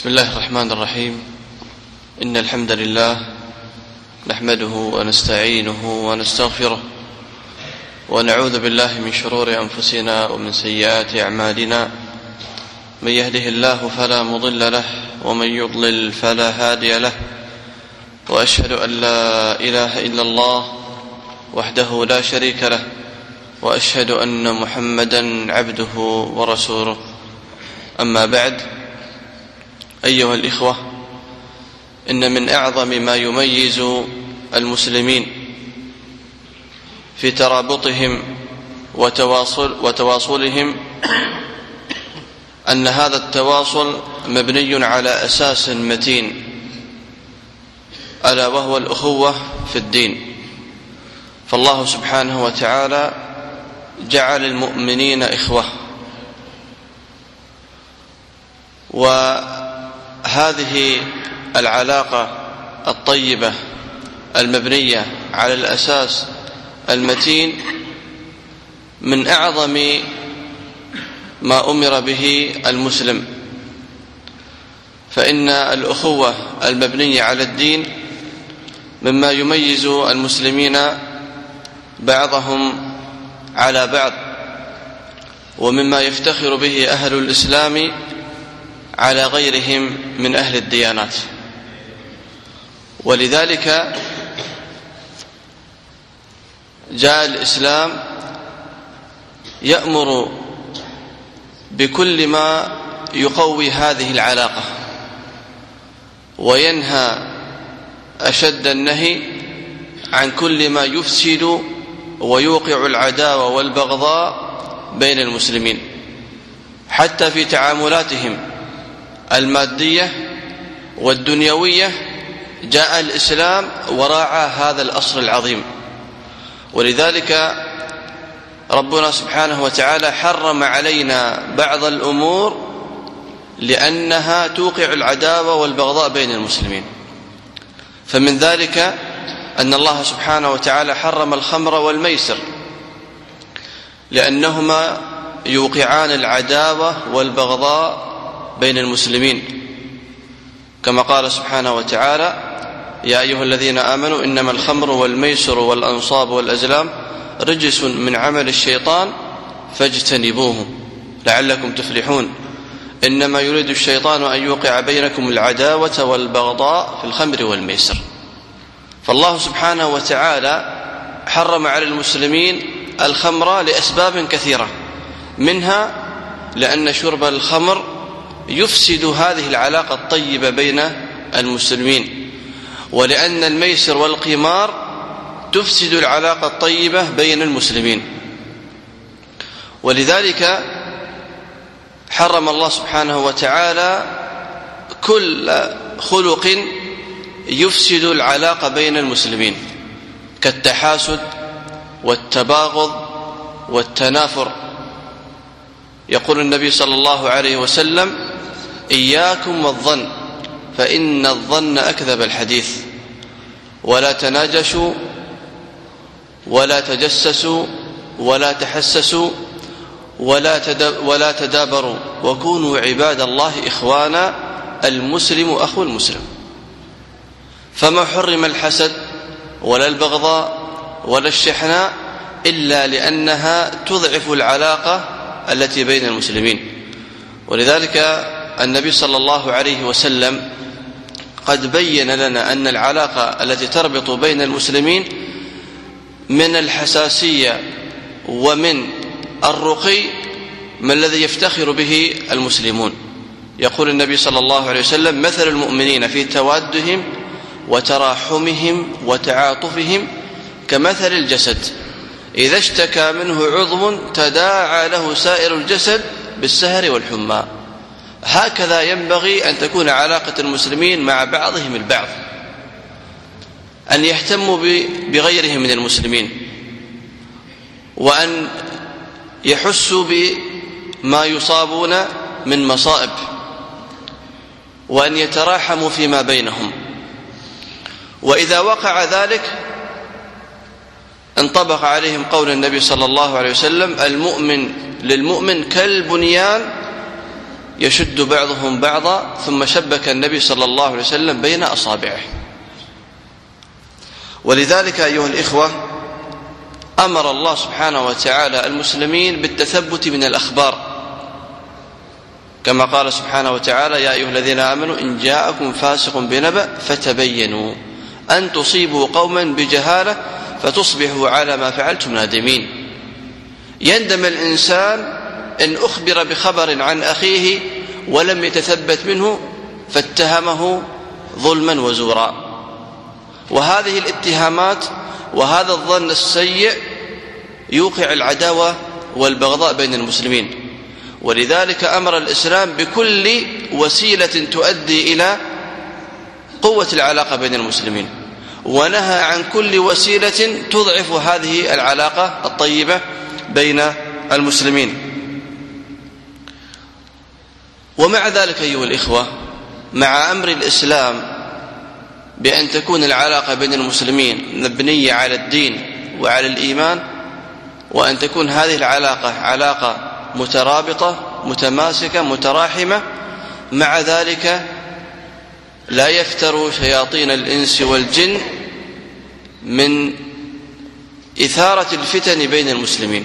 بسم الله الرحمن الرحيم. إن الحمد لله نحمده ونستعينه ونستغفره ونعوذ بالله من شرور أنفسنا ومن سيئات أعمالنا. من يهده الله فلا مضل له ومن يضلل فلا هادي له، وأشهد أن لا إله إلا الله وحده لا شريك له، وأشهد أن محمدا عبده ورسوله. أما بعد، أيها الإخوة، إن من أعظم ما يميز المسلمين في ترابطهم وتواصلهم أن هذا التواصل مبني على أساس متين، ألا وهو الأخوة في الدين. فالله سبحانه وتعالى جعل المؤمنين إخوة، وهذه العلاقة الطيبة المبنية على الأساس المتين من أعظم ما أمر به المسلم، فإن الأخوة المبنية على الدين مما يميز المسلمين بعضهم على بعض، ومما يفتخر به أهل الإسلام على غيرهم من أهل الديانات. ولذلك جاء الإسلام يأمر بكل ما يقوي هذه العلاقة، وينهى أشد النهي عن كل ما يفسد ويوقع العداوة والبغضاء بين المسلمين، حتى في تعاملاتهم المادية والدنيوية. جاء الإسلام وراعى هذا الأصل العظيم، ولذلك ربنا سبحانه وتعالى حرم علينا بعض الأمور لأنها توقع العداوة والبغضاء بين المسلمين. فمن ذلك أن الله سبحانه وتعالى حرم الخمر والميسر، لأنهما يوقعان العداوة والبغضاء بين المسلمين، كما قال سبحانه وتعالى: يا أيها الذين آمنوا إنما الخمر والميسر والأنصاب والأزلام رجس من عمل الشيطان فاجتنبوه لعلكم تفلحون إنما يريد الشيطان أن يوقع بينكم العداوة والبغضاء في الخمر والميسر. فالله سبحانه وتعالى حرم على المسلمين الخمر لأسباب كثيرة، منها لأن شرب الخمر يفسد هذه العلاقة الطيبة بين المسلمين، ولأن الميسر والقمار تفسد العلاقة الطيبة بين المسلمين. ولذلك حرم الله سبحانه وتعالى كل خلق يفسد العلاقة بين المسلمين، كالتحاسد والتباغض والتنافر. يقول النبي صلى الله عليه وسلم: إياكم والظن فإن الظن أكذب الحديث، ولا تناجشوا ولا تجسسوا ولا تحسسوا ولا تدابروا وكونوا عباد الله إخوانا، المسلم أخو المسلم. فما حرم الحسد ولا البغضاء ولا الشحناء إلا لأنها تضعف العلاقة التي بين المسلمين. ولذلك النبي صلى الله عليه وسلم قد بين لنا أن العلاقة التي تربط بين المسلمين من الحساسية ومن الرقي ما الذي يفتخر به المسلمون. يقول النبي صلى الله عليه وسلم: مثل المؤمنين في توادهم وتراحمهم وتعاطفهم كمثل الجسد إذا اشتكى منه عضو تداعى له سائر الجسد بالسهر والحمى. هكذا ينبغي أن تكون علاقة المسلمين مع بعضهم البعض، أن يهتموا بغيرهم من المسلمين، وأن يحسوا بما يصابون من مصائب، وأن يتراحموا فيما بينهم. وإذا وقع ذلك انطبق عليهم قول النبي صلى الله عليه وسلم: المؤمن للمؤمن كالبنيان يشد بعضهم بعضا، ثم شبك النبي صلى الله عليه وسلم بين أصابعه. ولذلك أيها الإخوة أمر الله سبحانه وتعالى المسلمين بالتثبت من الأخبار، كما قال سبحانه وتعالى: يا أيها الذين آمنوا إن جاءكم فاسق بنبأ فتبينوا أن تصيبوا قوما بجهالة فتصبحوا على ما فعلتم نادمين. يندم الإنسان إن أخبر بخبر عن أخيه ولم يتثبت منه فاتهمه ظلما وزورا. وهذه الاتهامات وهذا الظن السيء يوقع العداوة والبغضاء بين المسلمين. ولذلك أمر الإسلام بكل وسيلة تؤدي إلى قوة العلاقة بين المسلمين، ونهى عن كل وسيلة تضعف هذه العلاقة الطيبة بين المسلمين. ومع ذلك أيها الإخوة، مع أمر الإسلام بأن تكون العلاقة بين المسلمين مبنية على الدين وعلى الإيمان، وأن تكون هذه العلاقة علاقة مترابطة متماسكة متراحمة، مع ذلك لا يفتر شياطين الإنس والجن من إثارة الفتن بين المسلمين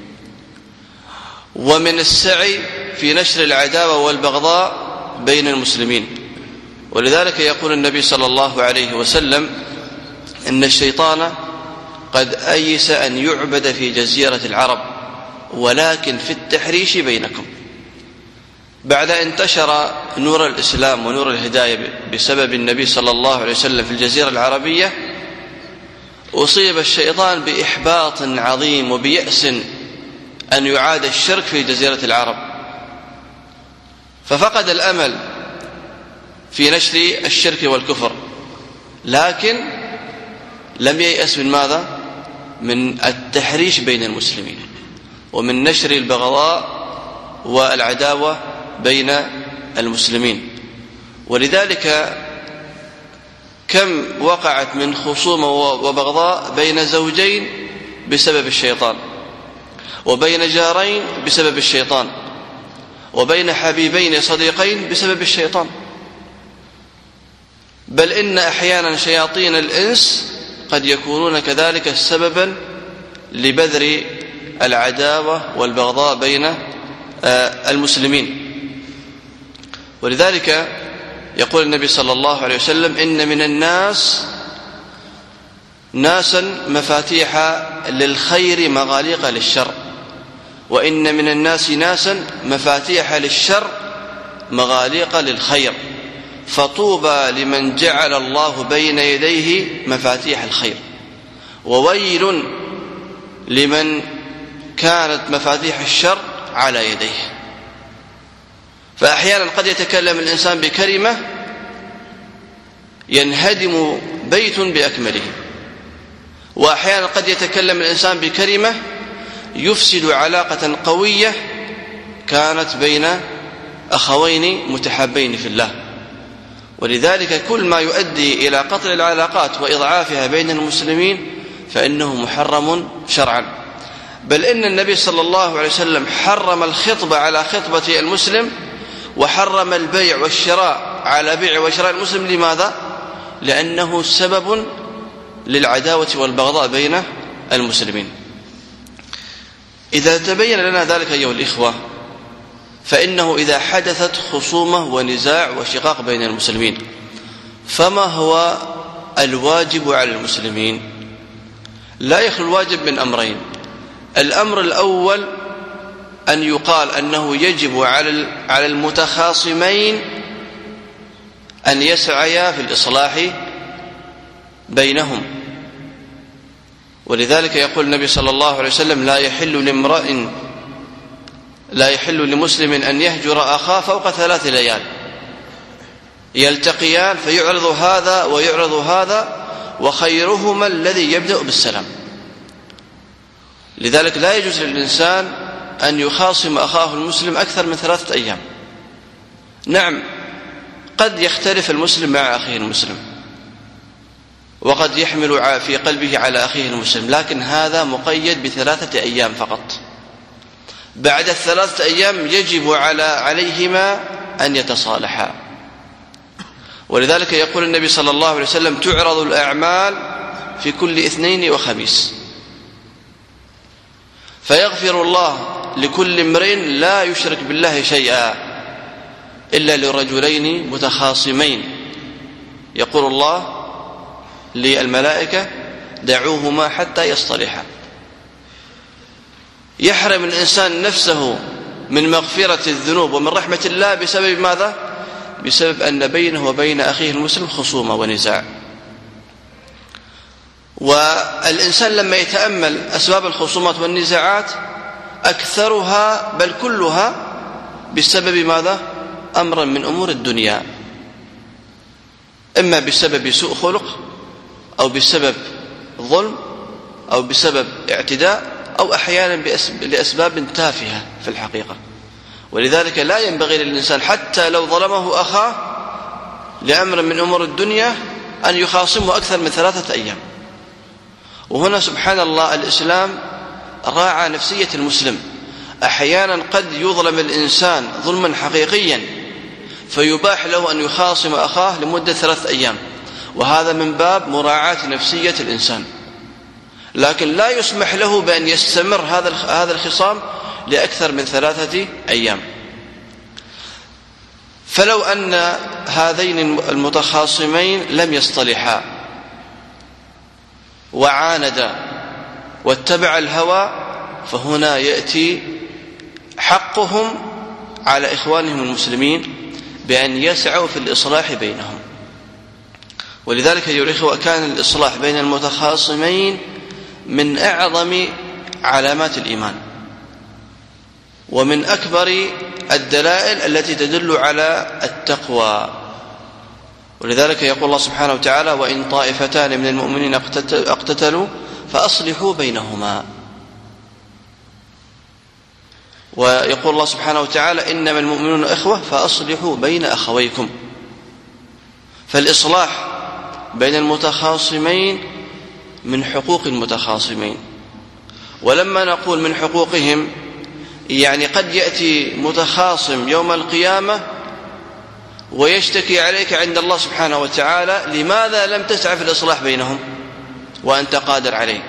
ومن السعي في نشر العداوة والبغضاء بين المسلمين. ولذلك يقول النبي صلى الله عليه وسلم: إن الشيطان قد أيس أن يعبد في جزيرة العرب ولكن في التحريش بينكم. بعد أن انتشر نور الإسلام ونور الهداية بسبب النبي صلى الله عليه وسلم في الجزيرة العربية، أصيب الشيطان بإحباط عظيم وبيأس أن يعاد الشرك في جزيرة العرب، ففقد الأمل في نشر الشرك والكفر، لكن لم ييأس من ماذا؟ من التحريش بين المسلمين ومن نشر البغضاء والعداوة بين المسلمين. ولذلك كم وقعت من خصومة وبغضاء بين زوجين بسبب الشيطان، وبين جارين بسبب الشيطان، وبين حبيبين صديقين بسبب الشيطان. بل إن أحيانا شياطين الإنس قد يكونون كذلك سببا لبذر العداوة والبغضاء بين المسلمين. ولذلك يقول النبي صلى الله عليه وسلم: إن من الناس ناسا مفاتيح للخير مغاليق للشر، وإن من الناس ناسا مفاتيح للشر مغاليق للخير، فطوبى لمن جعل الله بين يديه مفاتيح الخير، وويل لمن كانت مفاتيح الشر على يديه. فأحيانا قد يتكلم الإنسان بكلمة ينهدم بيت بأكمله، وأحيانا قد يتكلم الإنسان بكلمة يفسد علاقة قوية كانت بين أخوين متحابين في الله. ولذلك كل ما يؤدي إلى قطع العلاقات وإضعافها بين المسلمين فإنه محرم شرعا. بل إن النبي صلى الله عليه وسلم حرم الخطبة على خطبة المسلم، وحرم البيع والشراء على بيع وشراء المسلم. لماذا؟ لأنه سبب للعداوة والبغضاء بين المسلمين. إذا تبين لنا ذلك أيها الإخوة، فإنه إذا حدثت خصومة ونزاع وشقاق بين المسلمين، فما هو الواجب على المسلمين؟ لا يخلو الواجب من أمرين. الأمر الأول أن يقال أنه يجب على المتخاصمين أن يسعيا في الإصلاح بينهم. ولذلك يقول النبي صلى الله عليه وسلم: لا يحل لمسلم أن يهجر أخاه فوق 3 ليال، يلتقيان فيعرض هذا ويعرض هذا، وخيرهما الذي يبدأ بالسلام. لذلك لا يجوز للإنسان أن يخاصم أخاه المسلم أكثر من 3 أيام. نعم، قد يختلف المسلم مع أخيه المسلم، وقد يحمل في قلبه على أخيه المسلم، لكن هذا مقيد ب3 أيام فقط. بعد 3 أيام يجب عليهما أن يتصالحا. ولذلك يقول النبي صلى الله عليه وسلم: تعرض الأعمال في كل اثنين وخميس، فيغفر الله لكل امرئ لا يشرك بالله شيئا إلا لرجلين متخاصمين، يقول الله للملائكة: دعوهما حتى يصطلحا. يحرم الإنسان نفسه من مغفرة الذنوب ومن رحمة الله بسبب ماذا؟ بسبب أن بينه وبين أخيه المسلم خصومة ونزاع. والإنسان لما يتأمل أسباب الخصومات والنزاعات أكثرها بل كلها بسبب ماذا؟ أمرا من أمور الدنيا، إما بسبب سوء خلق أو بسبب ظلم أو بسبب اعتداء أو أحيانا لأسباب تافهة في الحقيقة. ولذلك لا ينبغي للإنسان حتى لو ظلمه أخاه لأمر من أمور الدنيا أن يخاصمه أكثر من 3 أيام. وهنا سبحان الله الإسلام راعى نفسية المسلم. أحيانا قد يظلم الإنسان ظلما حقيقيا فيباح له أن يخاصم أخاه لمدة 3 أيام، وهذا من باب مراعاة نفسية الإنسان. لكن لا يسمح له بأن يستمر هذا الخصام لأكثر من 3 أيام. فلو أن هذين المتخاصمين لم يصطلحا وعاندا واتبع الهوى، فهنا يأتي حقهم على إخوانهم المسلمين بأن يسعوا في الإصلاح بينهم. ولذلك أيها الإخوة كان الإصلاح بين المتخاصمين من أعظم علامات الإيمان ومن أكبر الدلائل التي تدل على التقوى. ولذلك يقول الله سبحانه وتعالى: وإن طائفتان من المؤمنين اقتتلوا فأصلحوا بينهما. ويقول الله سبحانه وتعالى: إنما المؤمنون إخوة فأصلحوا بين أخويكم. فالإصلاح بين المتخاصمين من حقوق المتخاصمين. ولما نقول من حقوقهم يعني قد يأتي متخاصم يوم القيامة ويشتكي عليك عند الله سبحانه وتعالى: لماذا لم تسعى في الإصلاح بينهم وأنت قادر عليه؟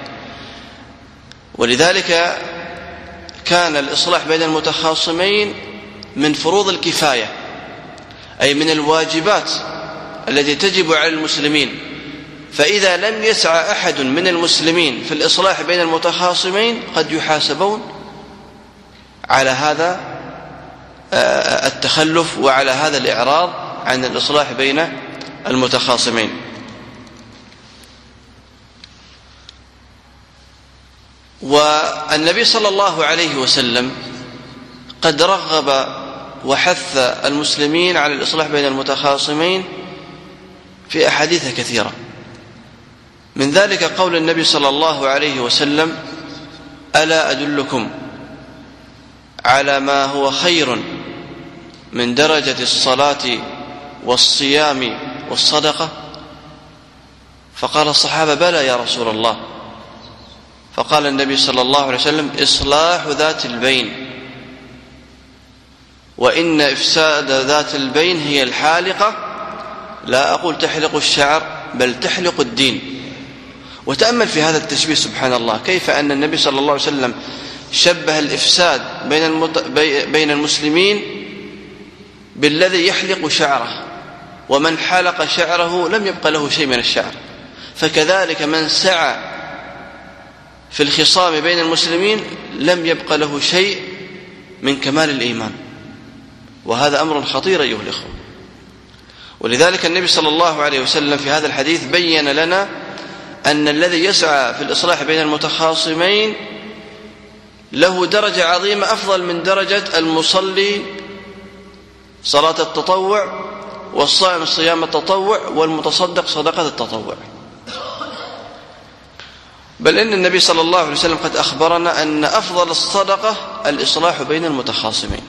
ولذلك كان الإصلاح بين المتخاصمين من فروض الكفاية، أي من الواجبات التي تجب على المسلمين. فإذا لم يسعى أحد من المسلمين في الإصلاح بين المتخاصمين قد يحاسبون على هذا التخلف وعلى هذا الإعراض عن الإصلاح بين المتخاصمين. والنبي صلى الله عليه وسلم قد رغب وحث المسلمين على الإصلاح بين المتخاصمين في أحاديث كثيرة. من ذلك قول النبي صلى الله عليه وسلم: ألا أدلكم على ما هو خير من درجة الصلاة والصيام والصدقة؟ فقال الصحابة: بلى يا رسول الله. فقال النبي صلى الله عليه وسلم: إصلاح ذات البين، وإن إفساد ذات البين هي الحالقة، لا أقول تحلق الشعر بل تحلق الدين. وتأمل في هذا التشبيه سبحان الله، كيف أن النبي صلى الله عليه وسلم شبه الإفساد بين المسلمين بالذي يحلق شعره، ومن حلق شعره لم يبق له شيء من الشعر. فكذلك من سعى في الخصام بين المسلمين لم يبق له شيء من كمال الإيمان، وهذا أمر خطير أيها الإخوة. ولذلك النبي صلى الله عليه وسلم في هذا الحديث بين لنا أن الذي يسعى في الإصلاح بين المتخاصمين له درجة عظيمة أفضل من درجة المصلي صلاة التطوع والصائم صيام التطوع والمتصدق صدقة التطوع. بل إن النبي صلى الله عليه وسلم قد أخبرنا أن أفضل الصدقة الإصلاح بين المتخاصمين.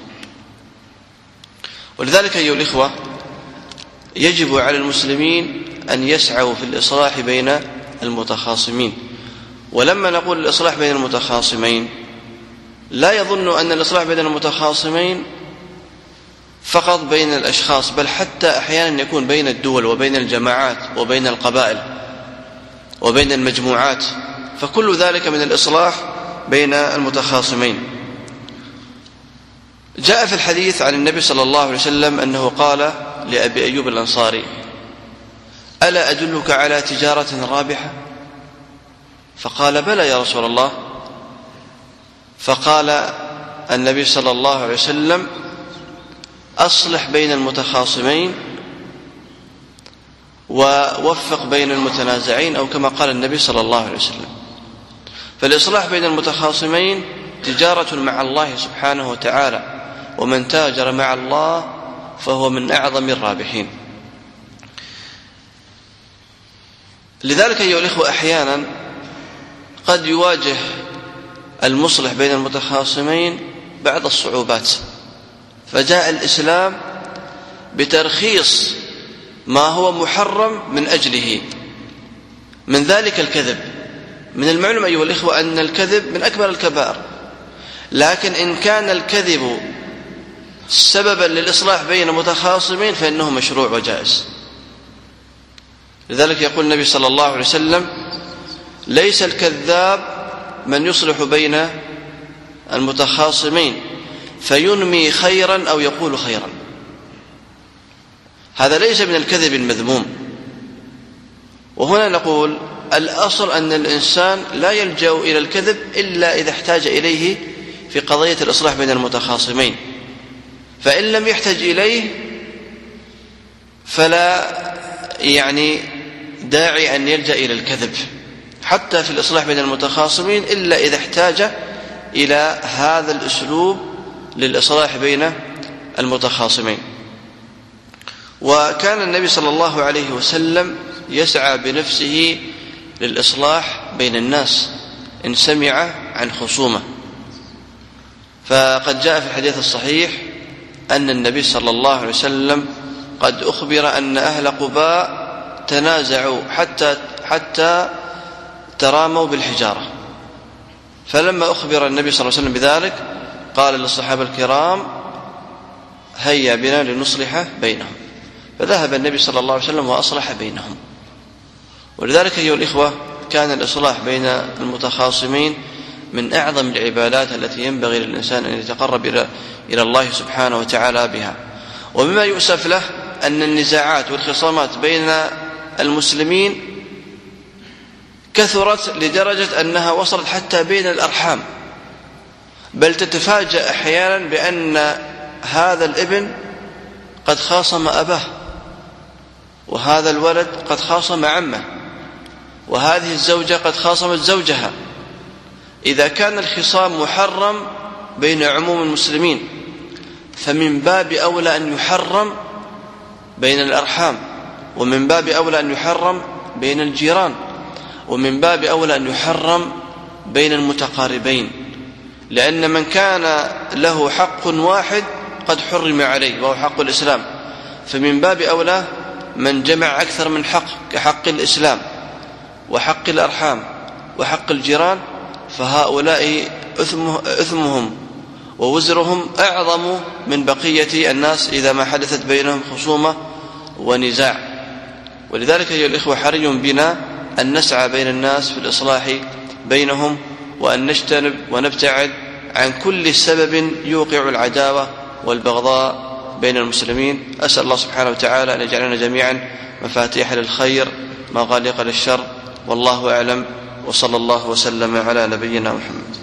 ولذلك أيها الإخوة يجب على المسلمين أن يسعوا في الإصلاح بين المتخاصمين. ولما نقول الإصلاح بين المتخاصمين لا يظن أن الإصلاح بين المتخاصمين فقط بين الأشخاص، بل حتى أحيانا يكون بين الدول وبين الجماعات وبين القبائل وبين المجموعات، فكل ذلك من الإصلاح بين المتخاصمين. جاء في الحديث عن النبي صلى الله عليه وسلم أنه قال لأبي أيوب الأنصاري: ألا أدلك على تجارة رابحة؟ فقال: بلى يا رسول الله. فقال النبي صلى الله عليه وسلم: أصلح بين المتخاصمين ووفق بين المتنازعين، أو كما قال النبي صلى الله عليه وسلم. فالإصلاح بين المتخاصمين تجارة مع الله سبحانه وتعالى، ومن تاجر مع الله فهو من أعظم الرابحين. لذلك أيها الإخوة أحيانا قد يواجه المصلح بين المتخاصمين بعض الصعوبات، فجاء الإسلام بترخيص ما هو محرم من أجله، من ذلك الكذب. من المعلوم أيها الإخوة أن الكذب من أكبر الكبائر، لكن إن كان الكذب سببا للإصلاح بين متخاصمين فإنه مشروع وجائز. لذلك يقول النبي صلى الله عليه وسلم: ليس الكذاب من يصلح بين المتخاصمين فينمي خيرا أو يقول خيرا. هذا ليس من الكذب المذموم. وهنا نقول الأصل أن الإنسان لا يلجأ إلى الكذب إلا إذا احتاج إليه في قضية الإصلاح بين المتخاصمين، فإن لم يحتج إليه فلا داعي أن يلجأ إلى الكذب حتى في الإصلاح بين المتخاصمين، إلا إذا احتاج إلى هذا الأسلوب للإصلاح بين المتخاصمين. وكان النبي صلى الله عليه وسلم يسعى بنفسه للإصلاح بين الناس إن سمع عن خصومة. فقد جاء في الحديث الصحيح أن النبي صلى الله عليه وسلم قد أخبر أن أهل قباء تنازعوا حتى تراموا بالحجارة، فلما أخبر النبي صلى الله عليه وسلم بذلك قال للصحابة الكرام: هيا بنا لنصلح بينهم. فذهب النبي صلى الله عليه وسلم وأصلح بينهم. ولذلك أيها الإخوة كان الإصلاح بين المتخاصمين من أعظم العبادات التي ينبغي للإنسان أن يتقرب إلى الله سبحانه وتعالى بها. ومما يؤسف له أن النزاعات والخصامات بين المسلمين كثرت لدرجة أنها وصلت حتى بين الأرحام، بل تتفاجأ أحيانا بأن هذا الابن قد خاصم أباه، وهذا الولد قد خاصم عمه، وهذه الزوجة قد خاصمت زوجها. إذا كان الخصام محرم بين عموم المسلمين فمن باب أولى أن يحرم بين الأرحام، ومن باب أولى أن يحرم بين الجيران، ومن باب أولى أن يحرم بين المتقاربين، لأن من كان له حق واحد قد حرم عليه وهو حق الإسلام، فمن باب أولى من جمع أكثر من حق كحق الإسلام وحق الأرحام وحق الجيران، فهؤلاء إثمهم ووزرهم أعظم من بقية الناس إذا ما حدثت بينهم خصومة ونزاع. ولذلك أيها الإخوة حري بنا أن نسعى بين الناس في الإصلاح بينهم، وأن نجتنب ونبتعد عن كل سبب يوقع العداوة والبغضاء بين المسلمين. أسأل الله سبحانه وتعالى أن يجعلنا جميعا مفاتيح للخير مغاليق للشر، والله أعلم، وصلى الله وسلم على نبينا محمد.